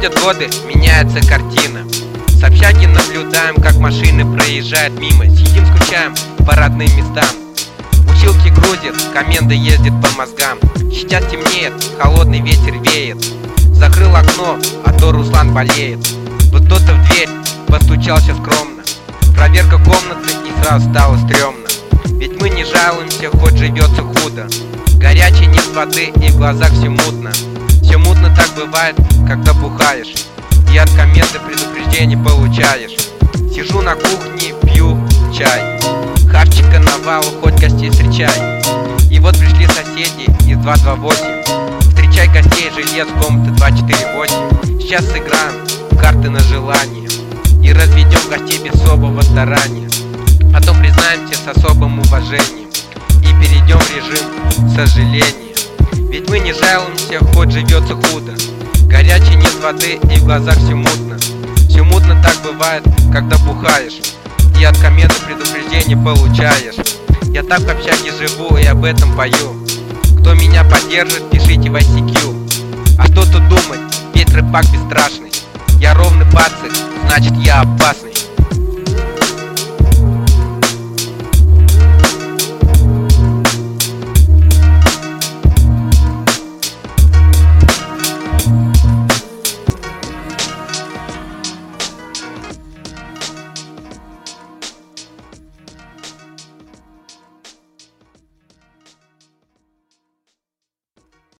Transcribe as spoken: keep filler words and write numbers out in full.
Проходят годы, меняется картина. С общаги наблюдаем, как машины проезжают мимо. Сидим, скучаем по родным местам. Училки грузит, коменда ездит по мозгам. Сейчас темнеет, холодный ветер веет. Закрыл окно, а то Руслан болеет. Вот кто-то в дверь постучался скромно. Проверка комнаты, и сразу стало стрёмно. Ведь мы не жалуемся, хоть живется худо. Горячей нет воды, и в глазах все мутно. Все мутно так бывает, когда бухаешь, и от коменды предупреждение получаешь. Сижу на кухне, пью чай. Хавчика навалу, хоть гостей встречай. И вот пришли соседи из два два восемь. Встречай гостей, жилец, комнаты два четыре восемь. Сейчас сыграем в карты на желание и разведем гостей без особого старания. Потом признаемся с особым уважением и перейдем в режим сожаления. Ведь мы не жалуемся, хоть живется худо. Горячей нет воды, и в глазах все мутно. Все мутно так бывает, когда бухаешь, и от коменды предупреждение получаешь. Я так в общаге живу и об этом пою. Кто меня поддержит, пишите в ай си кью. А что тут думать, ведь рэп-пак бесстрашный. Я ровный пацик, значит я опасный.